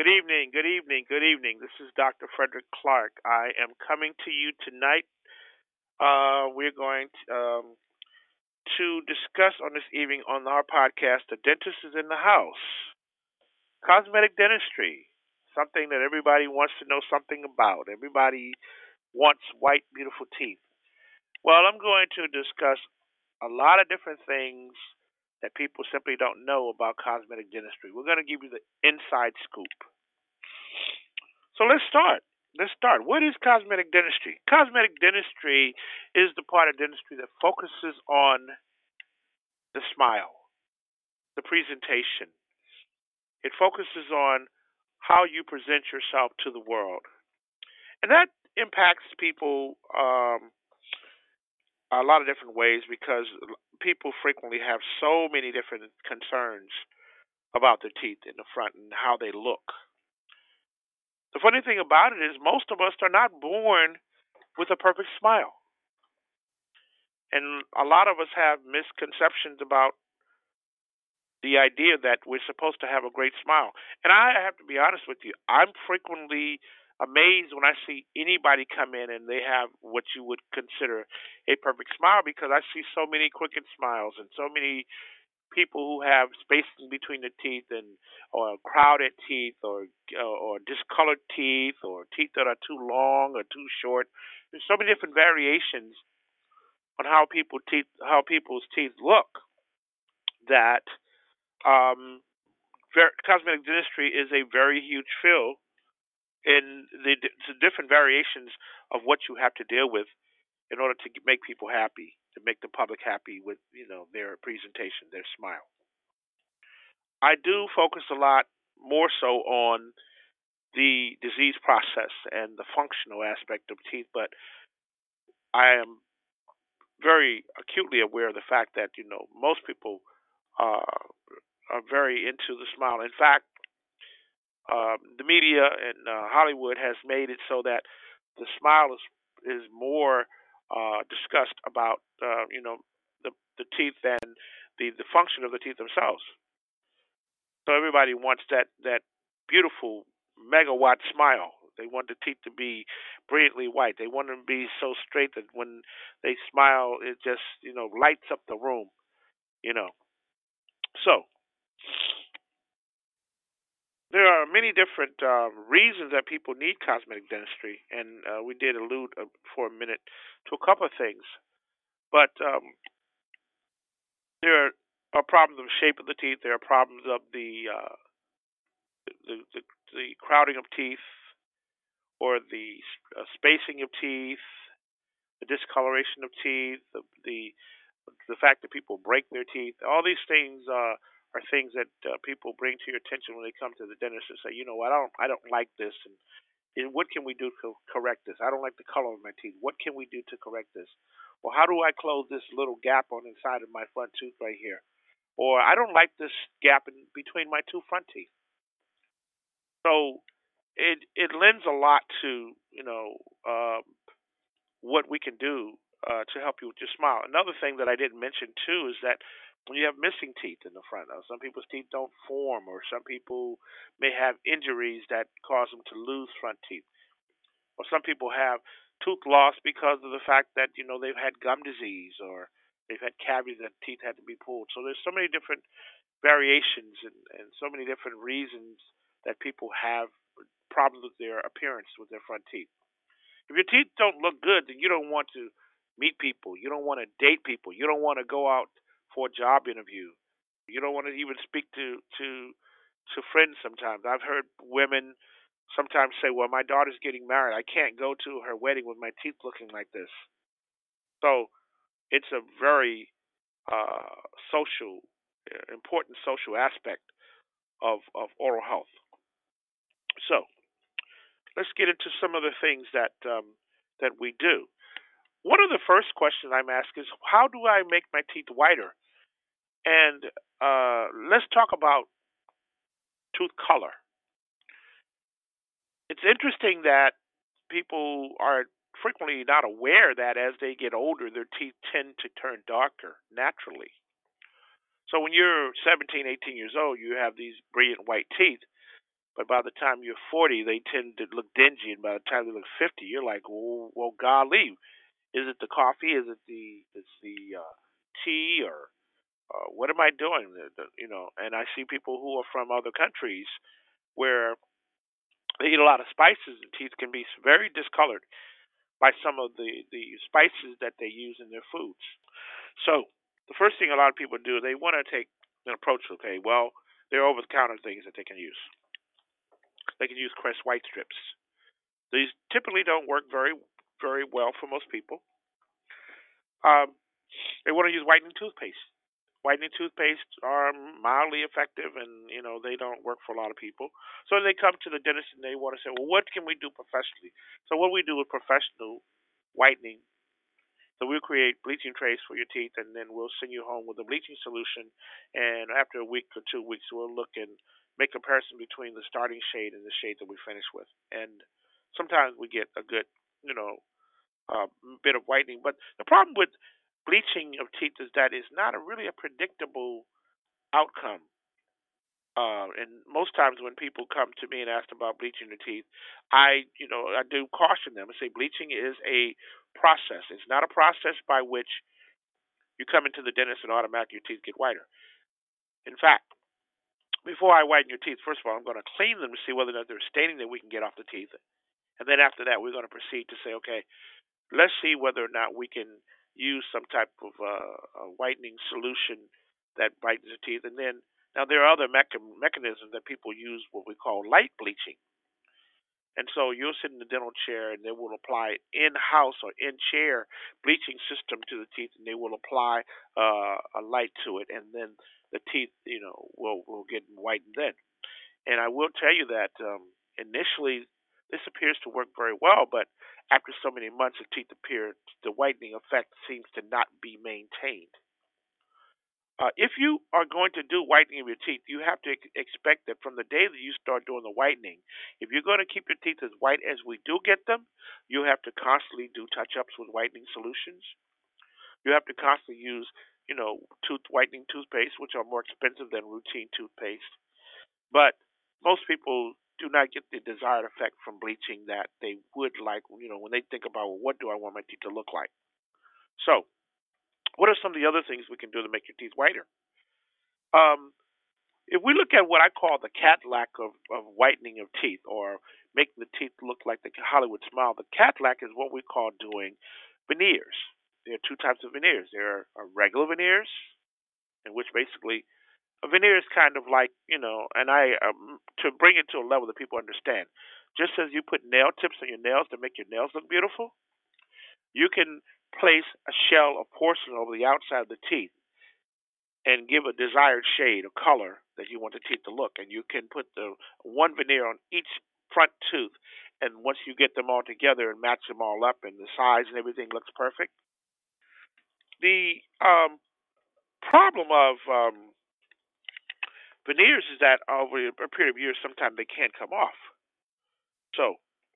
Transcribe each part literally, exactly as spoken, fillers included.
Good evening, good evening, good evening. This is doctor Frederick Clark. I am coming to you tonight. Uh, we're going to, um, to discuss on this evening on our podcast, The Dentist is in the House. Cosmetic dentistry, something that everybody wants to know something about. Everybody wants white, beautiful teeth. Well, I'm going to discuss a lot of different things that people simply don't know about cosmetic dentistry. We're going to give you the inside scoop. So let's start. Let's start. What is cosmetic dentistry? Cosmetic dentistry is the part of dentistry that focuses on the smile, the presentation. It focuses on how you present yourself to the world. And that impacts people um, a lot of different ways because people frequently have so many different concerns about their teeth in the front and how they look. The funny thing about it is most of us are not born with a perfect smile. And a lot of us have misconceptions about the idea that we're supposed to have a great smile. And I have to be honest with you, I'm frequently amazed when I see anybody come in and they have what you would consider a perfect smile because I see so many crooked smiles and so many people who have spacing between the teeth and or crowded teeth or or discolored teeth or teeth that are too long or too short. There's so many different variations on how people teeth how people's teeth look that um, ver- cosmetic dentistry is a very huge field in the, the different variations of what you have to deal with in order to make people happy, to make the public happy with you know their presentation, their smile. I do focus a lot more so on the disease process and the functional aspect of teeth, but I am very acutely aware of the fact that you know most people uh, are very into the smile. In fact, um, the media and uh, Hollywood has made it so that the smile is is more uh, discussed about uh, you know the the teeth than the the function of the teeth themselves. So everybody wants that that beautiful megawatt smile. They want the teeth to be brilliantly white. They want them to be so straight that when they smile, it just you know lights up the room. You know. So there are many different uh, reasons that people need cosmetic dentistry, and uh, we did allude uh, for a minute to a couple of things. But um, there are problems of shape of the teeth. There are problems of the uh, the, the, the crowding of teeth, or the uh, spacing of teeth, the discoloration of teeth, the, the the fact that people break their teeth. All these things uh, are things that uh, people bring to your attention when they come to the dentist and say, you know, I don't I don't like this, and And what can we do to correct this? I don't like the color of my teeth. What can we do to correct this? Or how do I close this little gap on the side of my front tooth right here? Or I don't like this gap in between my two front teeth. So it it lends a lot to you know um, what we can do uh, to help you with your smile. Another thing that I didn't mention too is that when you have missing teeth in the front, uh, some people's teeth don't form, or some people may have injuries that cause them to lose front teeth. Or some people have tooth loss because of the fact that you know they've had gum disease or they've had cavities that teeth had to be pulled. So there's so many different variations and, and so many different reasons that people have problems with their appearance with their front teeth. If your teeth don't look good, then you don't want to meet people. You don't want to date people. You don't want to go out for a job interview. You don't want to even speak to to to friends sometimes. I've heard women sometimes say, "Well, my daughter's getting married. I can't go to her wedding with my teeth looking like this." So it's a very uh, social, uh, important social aspect of of oral health. So let's get into some of the things that um, that we do. One of the first questions I'm asked is, "How do I make my teeth whiter?" And uh, let's talk about tooth color. It's interesting that people are frequently not aware that as they get older, their teeth tend to turn darker naturally. So when you're seventeen, eighteen years old, you have these brilliant white teeth. But by the time you're forty, they tend to look dingy, and by the time they look fifty, you're like, well, well golly, is it the coffee? Is it the is the uh, tea, or uh, what am I doing? The, the, you know, and I see people who are from other countries where they eat a lot of spices, and teeth can be very discolored by some of the the spices that they use in their foods. So the first thing a lot of people do, they want to take an approach. Okay, well, there are over-the-counter things that they can use. They can use Crest White strips. These typically don't work very very well for most people. Um, they want to use whitening toothpaste. Whitening toothpaste are mildly effective, and you know they don't work for a lot of people. So they come to the dentist and they want to say, well, what can we do professionally? So what we do with professional whitening, so we'll create bleaching trays for your teeth, and then we'll send you home with a bleaching solution. And after a week or two weeks, we'll look and make comparison between the starting shade and the shade that we finish with. And sometimes we get a good, you know, uh, bit of whitening. But the problem with bleaching of teeth is that it's not a really a predictable outcome. Uh, and most times when people come to me and ask about bleaching their teeth, I, you know, I do caution them and say bleaching is a process. It's not a process by which you come into the dentist and automatically your teeth get whiter. In fact, before I whiten your teeth, first of all, I'm going to clean them to see whether or not there's staining that we can get off the teeth. And then after that, we're going to proceed to say, okay, let's see whether or not we can use some type of uh, whitening solution that brightens the teeth. And then, now there are other mecha- mechanisms that people use, what we call light bleaching. And so you'll sit in the dental chair and they will apply in-house or in-chair bleaching system to the teeth, and they will apply uh, a light to it, and then the teeth, you know, will will get whitened then. And I will tell you that um, initially this appears to work very well, but after so many months, the teeth appear, the whitening effect seems to not be maintained. Uh, if you are going to do whitening of your teeth, you have to ex- expect that from the day that you start doing the whitening, if you're going to keep your teeth as white as we do get them, you have to constantly do touch-ups with whitening solutions. You have to constantly use, you know, tooth whitening toothpaste, which are more expensive than routine toothpaste. But most people do not get the desired effect from bleaching that they would like, you know, when they think about, well, what do I want my teeth to look like? So, what are some of the other things we can do to make your teeth whiter? Um, if we look at what I call the Cadillac of, of whitening of teeth, or making the teeth look like the Hollywood smile, the Cadillac is what we call doing veneers. There are two types of veneers. There are regular veneers, in which basically a veneer is kind of like, you know, and I, um, to bring it to a level that people understand, just as you put nail tips on your nails to make your nails look beautiful, you can place a shell of porcelain over the outside of the teeth and give a desired shade or color that you want the teeth to look. And you can put the one veneer on each front tooth, and once you get them all together and match them all up, and the size and everything looks perfect. The um, problem of um, veneers is that over a period of years, sometimes they can't come off. So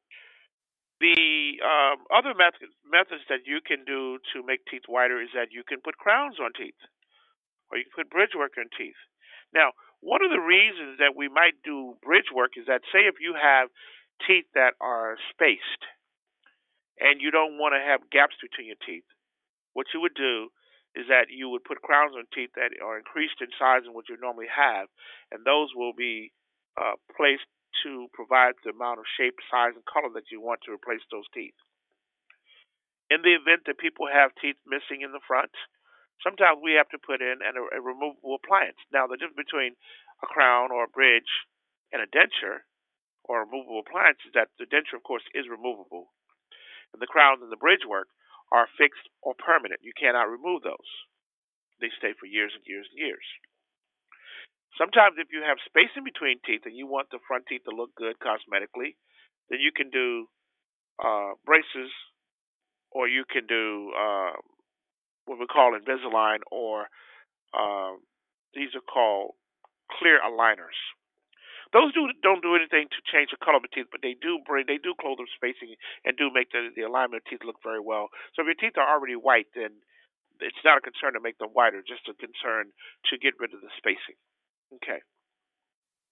the um, other methods methods that you can do to make teeth whiter is that you can put crowns on teeth, or you can put bridge work on teeth. Now, one of the reasons that we might do bridge work is that, say, if you have teeth that are spaced and you don't want to have gaps between your teeth, what you would do is that you would put crowns on teeth that are increased in size than what you normally have, and those will be uh, placed to provide the amount of shape, size, and color that you want to replace those teeth. In the event that people have teeth missing in the front, sometimes we have to put in an, a removable appliance. Now, the difference between a crown or a bridge and a denture or a removable appliance is that the denture, of course, is removable, and the crowns and the bridge work are fixed or permanent. You cannot remove those. They stay for years and years and years. Sometimes, if you have space in between teeth and you want the front teeth to look good cosmetically, then you can do uh, braces, or you can do uh, what we call Invisalign, or uh, these are called clear aligners. Those do don't do anything to change the color of the teeth, but they do bring they do close the spacing and do make the, the alignment of teeth look very well. So if your teeth are already white, then it's not a concern to make them whiter, just a concern to get rid of the spacing. Okay.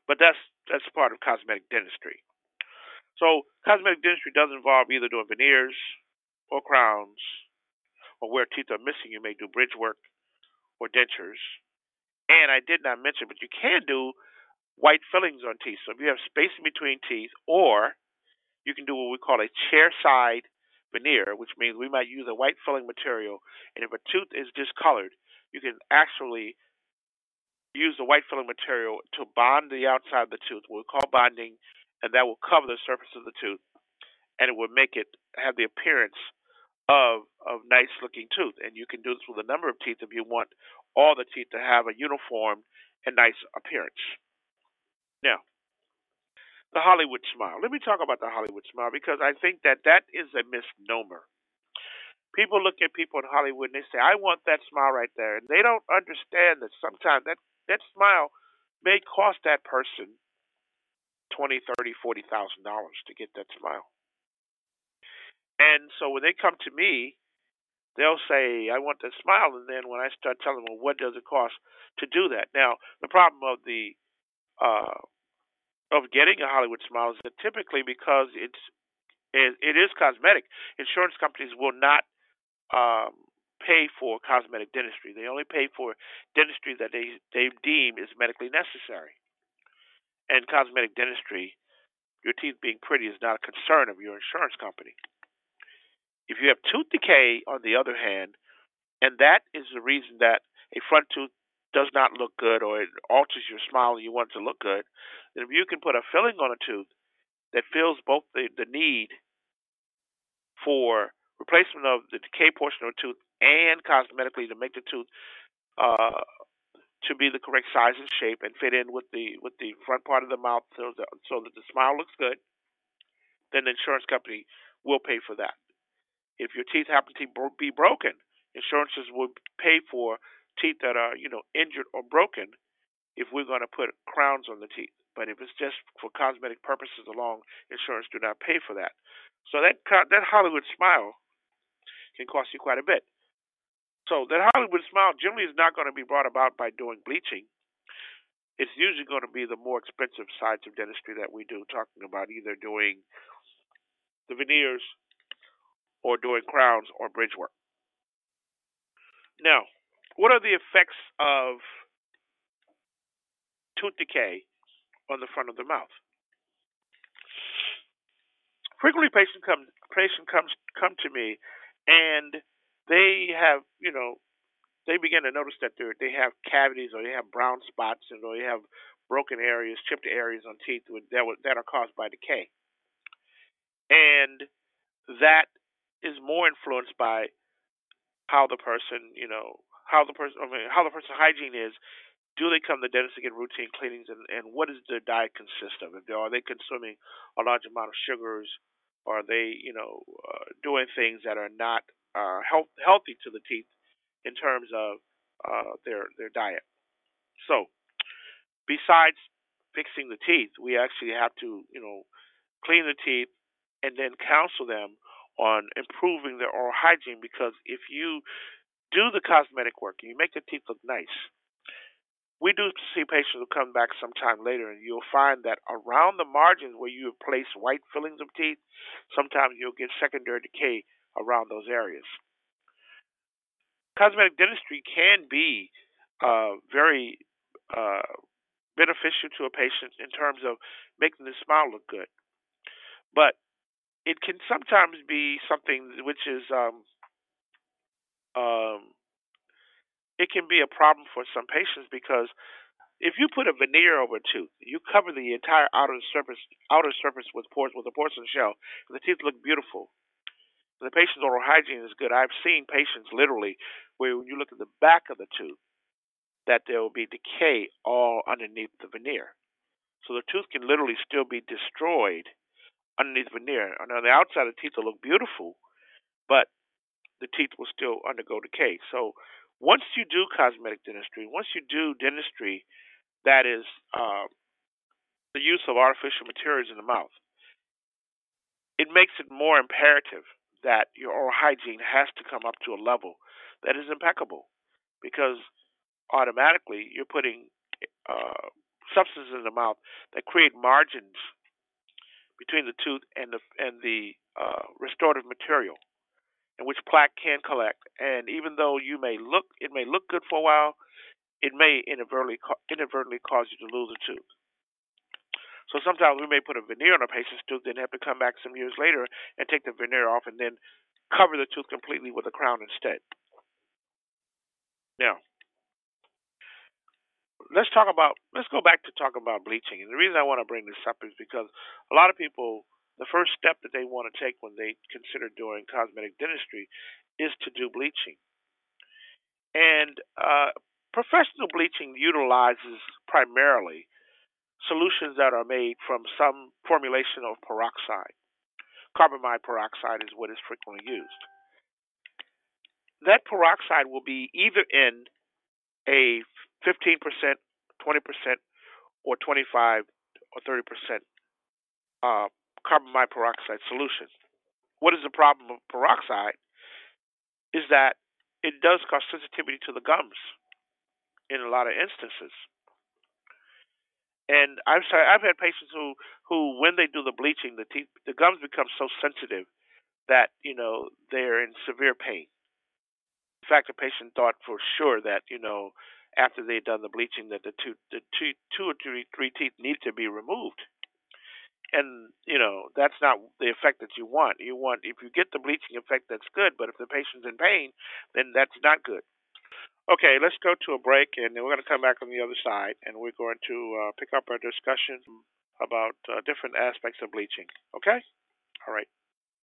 But that's that's part of cosmetic dentistry. So cosmetic dentistry does involve either doing veneers or crowns, or where teeth are missing, you may do bridge work or dentures. And I did not mention, but you can do white fillings on teeth. So if you have space in between teeth, or you can do what we call a chair side veneer, which means we might use a white filling material. And if a tooth is discolored, you can actually use the white filling material to bond the outside of the tooth, what we call bonding, and that will cover the surface of the tooth, and it will make it have the appearance of of nice looking tooth. And you can do this with a number of teeth if you want all the teeth to have a uniform and nice appearance. Now, the Hollywood smile. Let me talk about the Hollywood smile because I think that that is a misnomer. People look at people in Hollywood and they say, "I want that smile right there," and they don't understand that sometimes that that smile may cost that person twenty, thirty, forty thousand dollars to get that smile. And so when they come to me, they'll say, "I want that smile," and then when I start telling them, "Well, what does it cost to do that?" Now, the problem of the uh, of getting a Hollywood smile is that typically because it's it, it is cosmetic, insurance companies will not um, pay for cosmetic dentistry. They only pay for dentistry that they they deem is medically necessary. And cosmetic dentistry, your teeth being pretty, is not a concern of your insurance company. If you have tooth decay, on the other hand, and that is the reason that a front tooth does not look good or it alters your smile and you want it to look good, then if you can put a filling on a tooth that fills both the, the need for replacement of the decay portion of a tooth and cosmetically to make the tooth uh, to be the correct size and shape and fit in with the with the front part of the mouth so that, so that the smile looks good, then the insurance company will pay for that. If your teeth happen to be broken, insurances will pay for teeth that are, you know, injured or broken if we're going to put crowns on the teeth. But if it's just for cosmetic purposes alone, insurance do not pay for that. So that that Hollywood smile can cost you quite a bit. So that Hollywood smile generally is not going to be brought about by doing bleaching. It's usually going to be the more expensive sides of dentistry that we do, talking about either doing the veneers or doing crowns or bridge work. Now, what are the effects of tooth decay on the front of the mouth? Frequently, patients come patient comes come to me, and they have, you know, they begin to notice that they they have cavities or they have brown spots and or they have broken areas, chipped areas on teeth that that are caused by decay, and that is more influenced by how the person, you know, how the person, I mean, how the person's hygiene is. Do they come to the dentist to get routine cleanings, and, and what does their diet consist of? If they are they consuming a large amount of sugars, or are they, you know, uh, doing things that are not uh, health, healthy to the teeth in terms of uh, their their diet? So, besides fixing the teeth, we actually have to, you know, clean the teeth and then counsel them on improving their oral hygiene. Because if you do the cosmetic work and you make the teeth look nice, we do see patients who come back sometime later, and you'll find that around the margins where you have placed white fillings of teeth, sometimes you'll get secondary decay around those areas. Cosmetic dentistry can be uh, very uh, beneficial to a patient in terms of making the smile look good, but it can sometimes be something which is um, um, it can be a problem for some patients because if you put a veneer over a tooth, you cover the entire outer surface outer surface with pores with a porcelain shell, and the teeth look beautiful. And the patient's oral hygiene is good. I've seen patients literally where when you look at the back of the tooth, that there will be decay all underneath the veneer. So the tooth can literally still be destroyed underneath the veneer. And on the outside, the teeth will look beautiful, but the teeth will still undergo decay. So once you do cosmetic dentistry, once you do dentistry that is uh, the use of artificial materials in the mouth, it makes it more imperative that your oral hygiene has to come up to a level that is impeccable, because automatically you're putting uh, substances in the mouth that create margins between the tooth and the and the uh, restorative material, in which plaque can collect. And even though you may look, it may look good for a while, it may inadvertently inadvertently cause you to lose a tooth. So sometimes we may put a veneer on a patient's tooth, then have to come back some years later and take the veneer off, and then cover the tooth completely with a crown instead. Now, let's talk about let's go back to talk about bleaching. And the reason I want to bring this up is because a lot of people, the first step that they want to take when they consider doing cosmetic dentistry is to do bleaching. And uh, professional bleaching utilizes primarily solutions that are made from some formulation of peroxide. Carbamide peroxide is what is frequently used. That peroxide will be either in a fifteen percent, twenty percent, or twenty-five or thirty percent uh, carbamide peroxide solution. What is the problem of peroxide? Is that it does cause sensitivity to the gums in a lot of instances. And I've I've had patients who, who when they do the bleaching, the teeth, the gums become so sensitive that you know they're in severe pain. In fact, the patient thought for sure that you know after they'd done the bleaching that the two the two two or three three teeth needed to be removed. And you know that's not the effect that you want. You want, if you get the bleaching effect, that's good. But if the patient's in pain, then that's not good. Okay, let's go to a break, and then we're going to come back on the other side, and we're going to uh, pick up our discussion about uh, different aspects of bleaching. Okay? All right.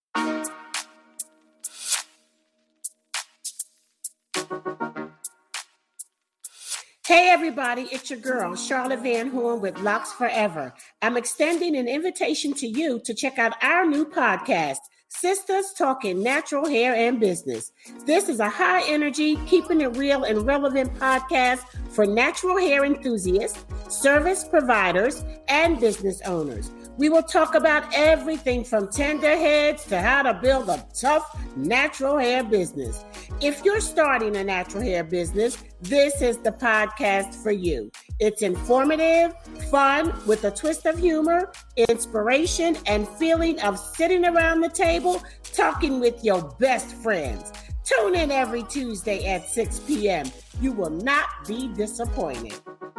Hey everybody, it's your girl, Charlotte Van Horn with Locks Forever. I'm extending an invitation to you to check out our new podcast, Sisters Talking Natural Hair and Business. This is a high energy, keeping it real and relevant podcast for natural hair enthusiasts, service providers, and business owners. We will talk about everything from tender heads to how to build a tough natural hair business. If you're starting a natural hair business, this is the podcast for you. It's informative, fun, with a twist of humor, inspiration, and feeling of sitting around the table talking with your best friends. Tune in every Tuesday at six p.m. You will not be disappointed.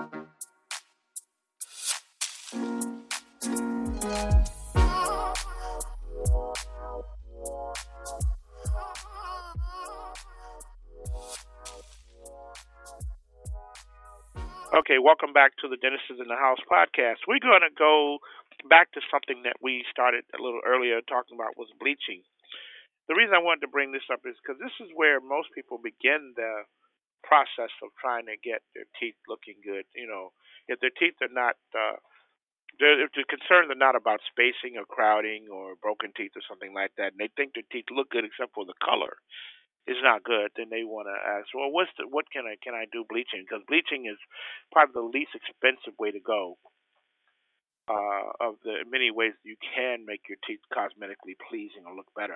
Okay, welcome back to the Dentist is in the House podcast. We're going to go back to something that we started a little earlier talking about, was bleaching. The reason I wanted to bring this up is because this is where most people begin the process of trying to get their teeth looking good. You know, if their teeth are not, uh, they're, if they're concerned, they're not about spacing or crowding or broken teeth or something like that, and they think their teeth look good except for the color is not good, then they want to ask, well, what's the, what can I can I do bleaching? Because bleaching is probably the least expensive way to go. Uh, of the many ways you can make your teeth cosmetically pleasing or look better.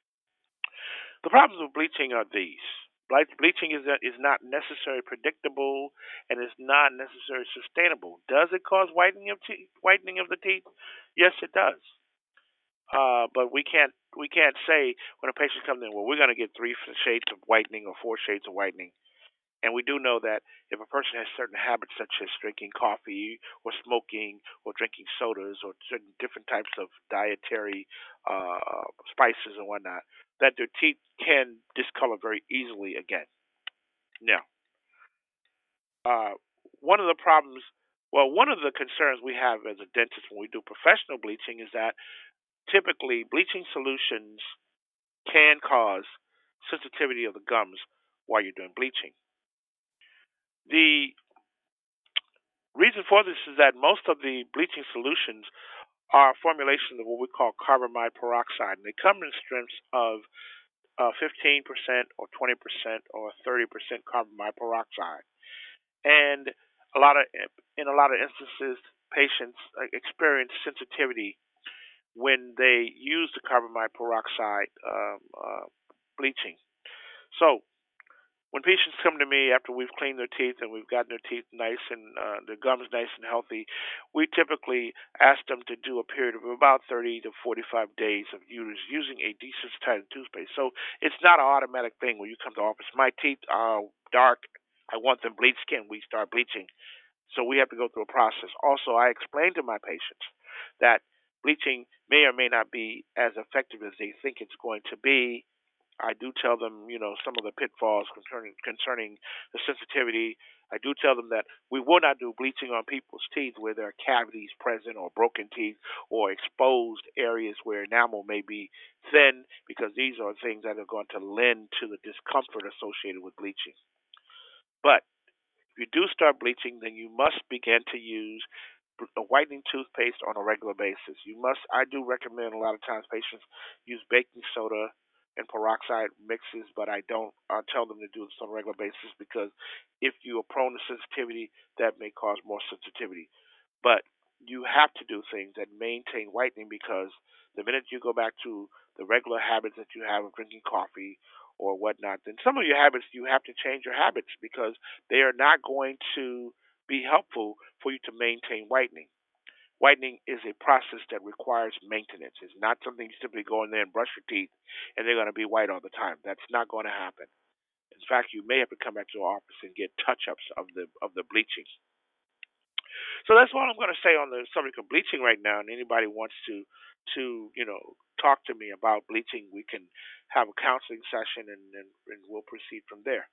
The problems with bleaching are these: bleaching is is not necessarily predictable and is not necessarily sustainable. Does it cause whitening of teeth? Whitening of the teeth? Yes, it does. Uh, but we can't we can't say when a patient comes in, well, we're going to get three shades of whitening or four shades of whitening. And we do know that if a person has certain habits such as drinking coffee or smoking or drinking sodas or certain different types of dietary uh, spices and whatnot, that their teeth can discolor very easily again. Now, uh, one of the problems, well, one of the concerns we have as a dentist when we do professional bleaching is that typically, bleaching solutions can cause sensitivity of the gums while you're doing bleaching. The reason for this is that most of the bleaching solutions are formulations of what we call carbamide peroxide, and they come in strengths of uh, fifteen percent or twenty percent or thirty percent carbamide peroxide. And a lot of, in a lot of instances, patients experience sensitivity when they use the carbamide peroxide um, uh, bleaching. So When patients come to me after we've cleaned their teeth and we've gotten their teeth nice and uh, their gums nice and healthy, we typically ask them to do a period of about thirty to forty-five days of use, using a desensitizing toothpaste. So it's not an automatic thing when you come to the office. My teeth are dark. I want them bleached skin. We start bleaching. So we have to go through a process. Also, I explain to my patients that bleaching may or may not be as effective as they think it's going to be. I do tell them, you know, some of the pitfalls concerning concerning the sensitivity. I do tell them that we will not do bleaching on people's teeth where there are cavities present or broken teeth or exposed areas where enamel may be thin, because these are things that are going to lend to the discomfort associated with bleaching. But if you do start bleaching, then you must begin to use a whitening toothpaste on a regular basis. You must. I do recommend a lot of times patients use baking soda and peroxide mixes, but I don't uh, tell them to do this on a regular basis, because if you are prone to sensitivity, that may cause more sensitivity. But you have to do things that maintain whitening, because the minute you go back to the regular habits that you have of drinking coffee or whatnot, then some of your habits, you have to change your habits, because they are not going to be helpful for you to maintain whitening. Whitening is a process that requires maintenance. It's not something you simply go in there and brush your teeth and they're going to be white all the time. That's not going to happen. In fact, you may have to come back to the office and get touch-ups of the of the bleaching. So that's what I'm going to say on the subject of bleaching right now. And anybody wants to to you know talk to me about bleaching, we can have a counseling session, and, and, and we'll proceed from there.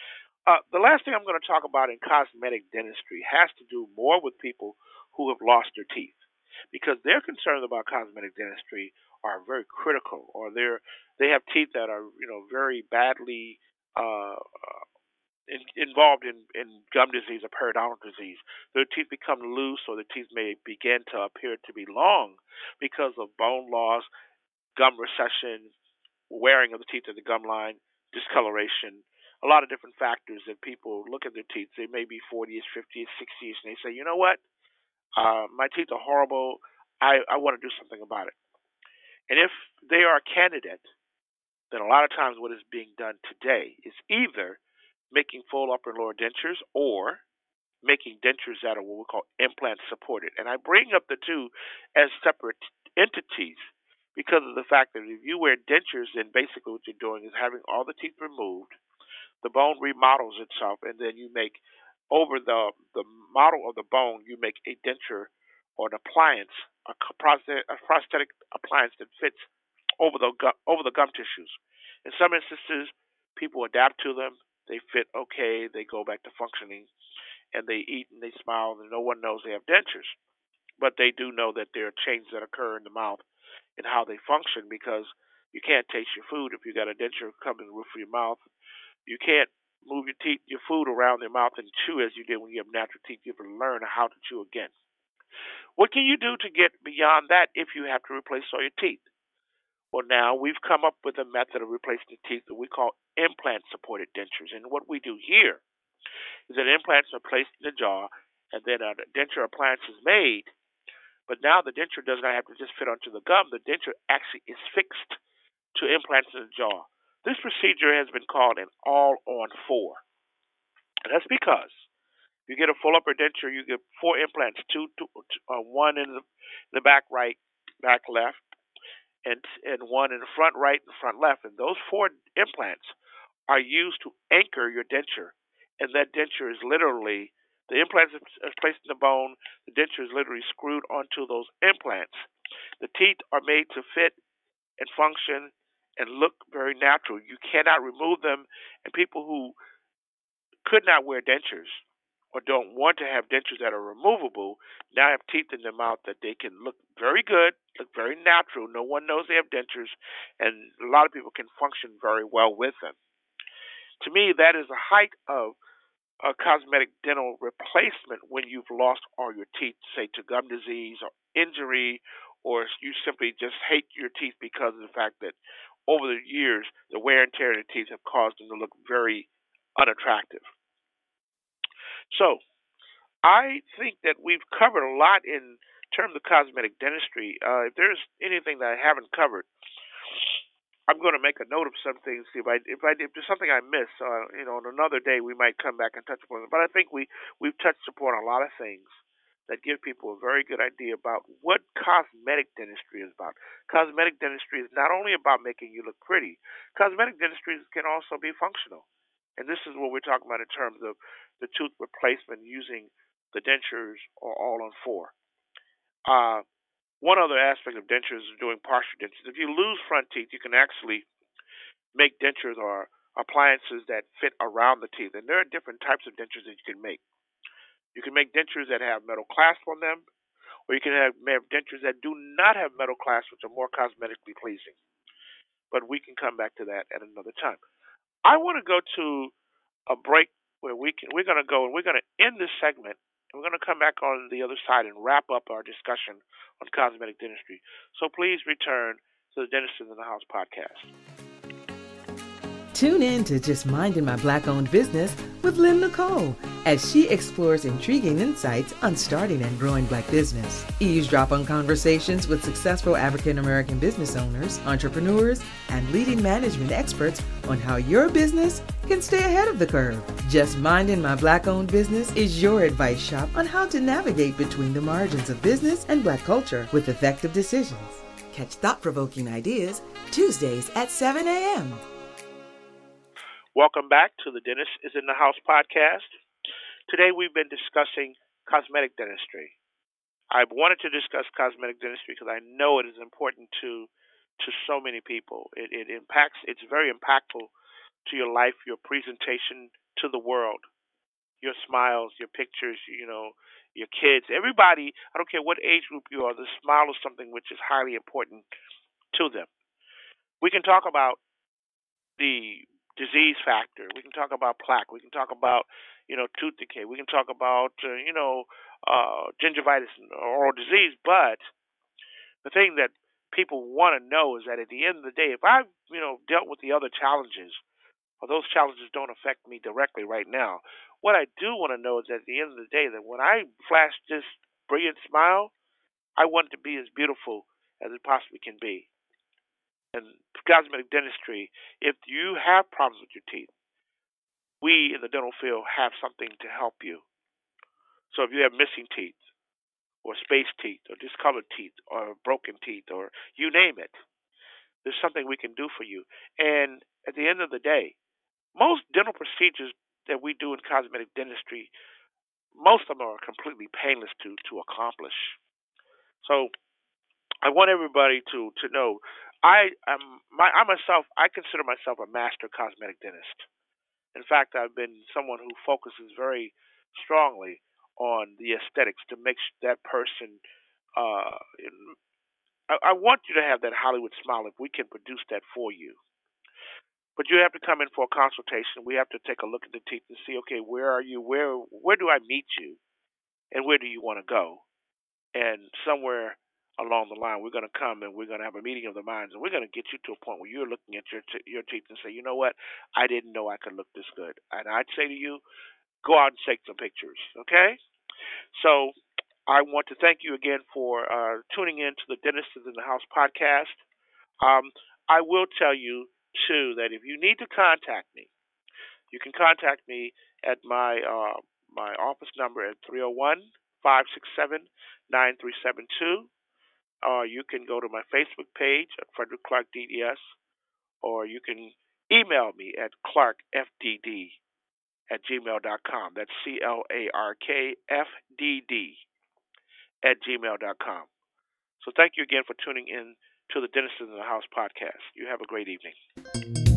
Uh, the last thing I'm going to talk about in cosmetic dentistry has to do more with people who have lost their teeth, because their concerns about cosmetic dentistry are very critical, or they're they have teeth that are you know very badly uh, in, involved in, in gum disease or periodontal disease. Their teeth become loose, or the teeth may begin to appear to be long because of bone loss, gum recession, wearing of the teeth at the gum line, discoloration, a lot of different factors that people look at their teeth. They may be forty-ish, fifty-ish, sixty-ish, and they say, you know what? Uh, my teeth are horrible. I, I want to do something about it. And if they are a candidate, then a lot of times what is being done today is either making full upper and lower dentures, or making dentures that are what we call implant supported. And I bring up the two as separate entities because of the fact that if you wear dentures, then basically what you're doing is having all the teeth removed, the bone remodels itself, and then you make over the the model of the bone, you make a denture or an appliance, a, prosthetic, a prosthetic appliance that fits over the gu- over the gum tissues. In some instances, people adapt to them. They fit okay. They go back to functioning, and they eat and they smile, and no one knows they have dentures. But they do know that there are changes that occur in the mouth and how they function, because you can't taste your food if you got a denture coming in the roof of your mouth. You can't move your teeth, your food around your mouth and chew as you did when you have natural teeth. You have to learn how to chew again. What can you do to get beyond that if you have to replace all your teeth? Well, now we've come up with a method of replacing the teeth that we call implant-supported dentures. And what we do here is that implants are placed in the jaw, and then a denture appliance is made. But now the denture does not have to just fit onto the gum. The denture actually is fixed to implants in the jaw. This procedure has been called an all-on-four. And that's because you get a full upper denture, you get four implants, two, two uh, one in the, the back right, back left, and and one in the front right and front left. And those four implants are used to anchor your denture. And that denture is literally, the implants are placed in the bone, the denture is literally screwed onto those implants. The teeth are made to fit and function and look very natural. You cannot remove them, and people who could not wear dentures or don't want to have dentures that are removable now have teeth in their mouth that they can look very good, look very natural. No one knows they have dentures, and a lot of people can function very well with them. To me, that is the height of a cosmetic dental replacement when you've lost all your teeth, say to gum disease or injury, or you simply just hate your teeth because of the fact that over the years the wear and tear of the teeth have caused them to look very unattractive. So I think that we've covered a lot in terms of cosmetic dentistry. Uh, if there's anything that I haven't covered, I'm going to make a note of some things. See if I if I if there's something I miss, uh, you know, on another day we might come back and touch upon it. But I think we we've touched upon a lot of things that give people a very good idea about what cosmetic dentistry is about. Cosmetic dentistry is not only about making you look pretty. Cosmetic dentistry can also be functional, and this is what we're talking about in terms of the tooth replacement using the dentures or all on four. Uh, One other aspect of dentures is doing partial dentures. If you lose front teeth, you can actually make dentures or appliances that fit around the teeth. And there are different types of dentures that you can make. You can make dentures that have metal clasp on them, or you can have, have dentures that do not have metal clasp, which are more cosmetically pleasing. But we can come back to that at another time. I want to go to a break where we can. We're going to go and we're going to end this segment. And we're going to come back on the other side and wrap up our discussion on cosmetic dentistry. So please return to the Dentist in the House podcast. Tune in to Just Minding My Black-Owned Business with Lynn Nicole as she explores intriguing insights on starting and growing Black business. Eavesdrop on conversations with successful African-American business owners, entrepreneurs, and leading management experts on how your business can stay ahead of the curve. Just Minding My Black-Owned Business is your advice shop on how to navigate between the margins of business and Black culture with effective decisions. Catch thought-provoking ideas Tuesdays at seven a.m. Welcome back to the Dentist is in the House podcast. Today we've been discussing cosmetic dentistry. I wanted to discuss cosmetic dentistry because I know it is important to to so many people. It, it impacts. It's very impactful to your life, your presentation to the world, your smiles, your pictures. You know, your kids, everybody. I don't care what age group you are. The smile is something which is highly important to them. We can talk about the disease factor. We can talk about plaque. We can talk about, you know, tooth decay. We can talk about, uh, you know, uh, gingivitis and oral disease. But the thing that people want to know is that at the end of the day, if I've, you know, dealt with the other challenges, or those challenges don't affect me directly right now, what I do want to know is that at the end of the day, that when I flash this brilliant smile, I want it to be as beautiful as it possibly can be. And cosmetic dentistry, if you have problems with your teeth, we in the dental field have something to help you. So if you have missing teeth, or spaced teeth, or discolored teeth, or broken teeth, or you name it, there's something we can do for you. And at the end of the day, most dental procedures that we do in cosmetic dentistry, most of them are completely painless to, to accomplish. So I want everybody to, to know I am my I myself I consider myself a master cosmetic dentist. In fact, I've been someone who focuses very strongly on the aesthetics to make that person. Uh, I, I want you to have that Hollywood smile if we can produce that for you. But you have to come in for a consultation. We have to take a look at the teeth and see, okay, where are you? Where where do I meet you? And where do you want to go? And somewhere along the line, we're going to come and we're going to have a meeting of the minds, and we're going to get you to a point where you're looking at your t- your teeth and say, you know what, I didn't know I could look this good. And I'd say to you, go out and take some pictures, okay? So I want to thank you again for uh, tuning in to the Dentist is in the House podcast. Um, I will tell you, too, that if you need to contact me, you can contact me at my uh, my office number at three oh one, five six seven, nine three seven two. Or you can go to my Facebook page at Frederick Clark D D S, or you can email me at clarkfdd at gmail dot com. That's C L A R K F D D at gmail dot com. So thank you again for tuning in to the Dentist in the House podcast. You have a great evening.